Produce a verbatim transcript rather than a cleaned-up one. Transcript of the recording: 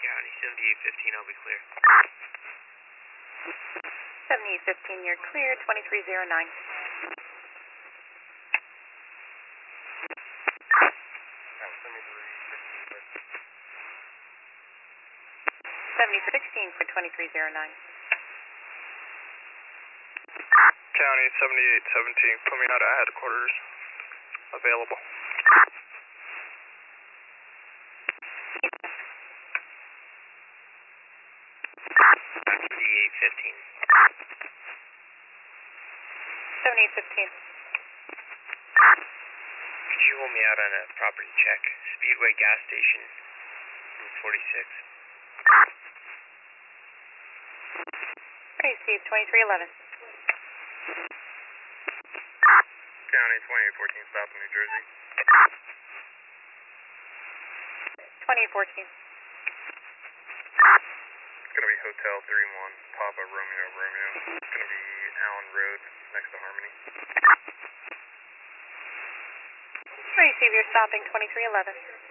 County, seventy-eight fifteen, I'll be clear. seventy-eight fifteen, you're clear, twenty-three oh nine. seventy-three sixteen for twenty-three oh nine. County, seventy-eight seventeen, put me out at headquarters. Available. seventy-eight fifteen. seventy-eight fifteen. Could you hold me out on a property check? Speedway gas station, Route forty-six. Receive twenty-three eleven. County, twenty-eight fourteen, south of New Jersey. twenty fourteen. It's going to be Hotel three one, Papa Romeo Romeo. It's going to be Allen Road, next to Harmony. Receive your stopping twenty-three eleven.